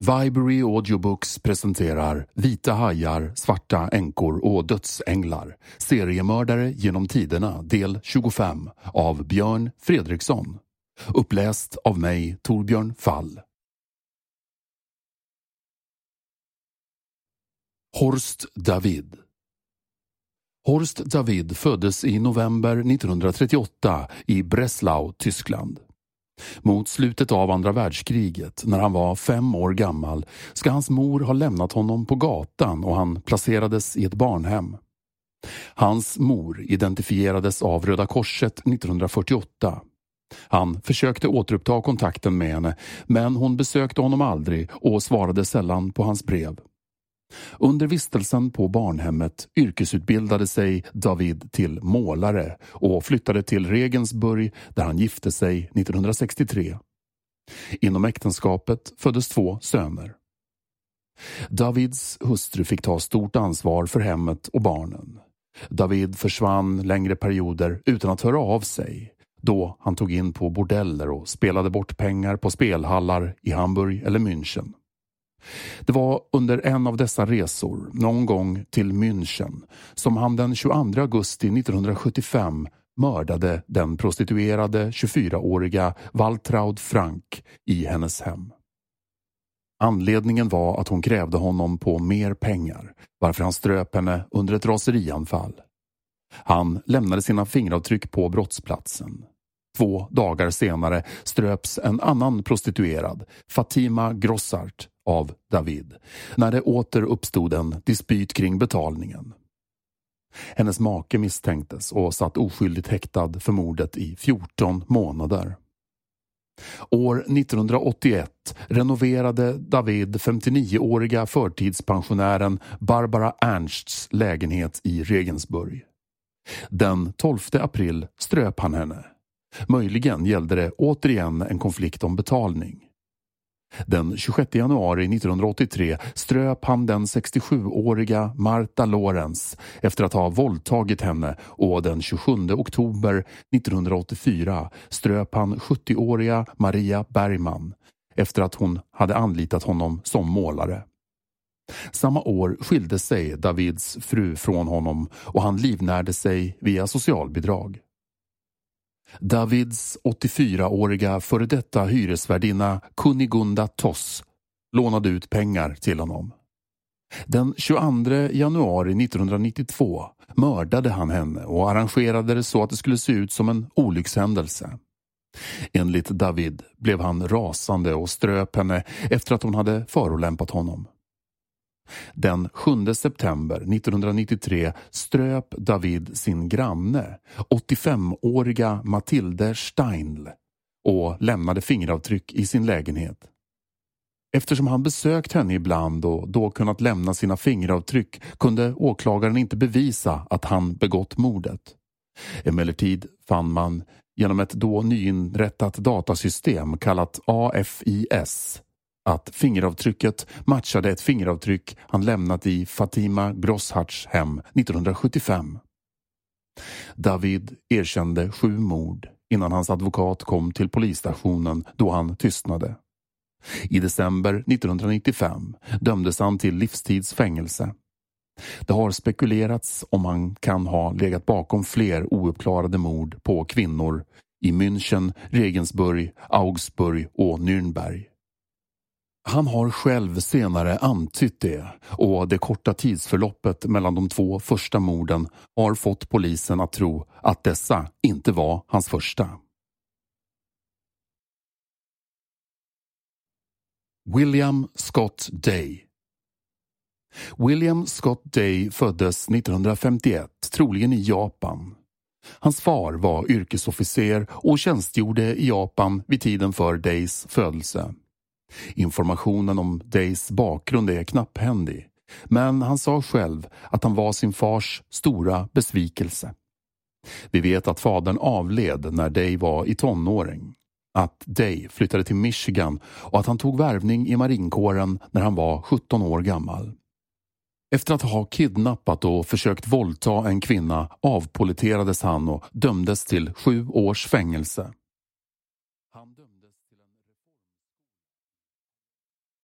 Viberry Audiobooks presenterar Vita hajar, svarta änkor och dödsänglar. Seriemördare genom tiderna del 25 av Björn Fredriksson. Uppläst av mig, Torbjörn Fall. Horst David. Horst David föddes i november 1938 i Breslau, Tyskland. Mot slutet av andra världskriget, när han var 5 år gammal, ska hans mor ha lämnat honom på gatan och han placerades i ett barnhem. Hans mor identifierades av Röda Korset 1948. Han försökte återuppta kontakten med henne, men hon besökte honom aldrig och svarade sällan på hans brev. Under vistelsen på barnhemmet yrkesutbildade sig David till målare och flyttade till Regensburg där han gifte sig 1963. Inom äktenskapet föddes 2 söner. Davids hustru fick ta stort ansvar för hemmet och barnen. David försvann längre perioder utan att höra av sig, då han tog in på bordeller och spelade bort pengar på spelhallar i Hamburg eller München. Det var under en av dessa resor, någon gång till München, som han den 22 augusti 1975 mördade den prostituerade 24-åriga Waltraud Frank i hennes hem. Anledningen var att hon krävde honom på mer pengar, varför han ströp henne under ett raserianfall. Han lämnade sina fingeravtryck på brottsplatsen. 2 dagar senare ströps en annan prostituerad, Fatima Grossart, av David, när det åter uppstod en dispyt kring betalningen. Hennes make misstänktes och satt oskyldigt häktad för mordet i 14 månader. År 1981 renoverade David 59-åriga förtidspensionären Barbara Ernsts lägenhet i Regensburg. Den 12 april ströp han henne. Möjligen gällde det återigen en konflikt om betalning. Den 26 januari 1983 ströp han den 67-åriga Marta Lorenz efter att ha våldtagit henne, och den 27 oktober 1984 ströp han 70-åriga Maria Bergman efter att hon hade anlitat honom som målare. Samma år skilde sig Davids fru från honom och han livnärde sig via socialbidrag. Davids 84-åriga före detta hyresvärdinna Kunigunda Toss lånade ut pengar till honom. Den 22 januari 1992 mördade han henne och arrangerade det så att det skulle se ut som en olyckshändelse. Enligt David blev han rasande och ströp henne efter att hon hade förolämpat honom. Den 7 september 1993 ströp David sin granne, 85-åriga Mathilde Steinl, och lämnade fingeravtryck i sin lägenhet. Eftersom han besökt henne ibland och då kunnat lämna sina fingeravtryck kunde åklagaren inte bevisa att han begått mordet. Emellertid fann man genom ett då nyinrättat datasystem kallat AFIS att fingeravtrycket matchade ett fingeravtryck han lämnat i Fatima Grossarts hem 1975. David erkände 7 mord innan hans advokat kom till polisstationen då han tystnade. I december 1995 dömdes han till livstidsfängelse. Det har spekulerats om han kan ha legat bakom fler ouppklarade mord på kvinnor i München, Regensburg, Augsburg och Nürnberg. Han har själv senare antytt det, och det korta tidsförloppet mellan de 2 första morden har fått polisen att tro att dessa inte var hans första. William Scott Day. William Scott Day föddes 1951, troligen i Japan. Hans far var yrkesofficer och tjänstgjorde i Japan vid tiden för Days födelse. Informationen om Days bakgrund är knapphändig, men han sa själv att han var sin fars stora besvikelse. Vi vet att fadern avled när Day var i tonåring, att Day flyttade till Michigan och att han tog värvning i marinkåren när han var 17 år gammal. Efter att ha kidnappat och försökt våldta en kvinna avpoliterades han och dömdes till 7 års fängelse.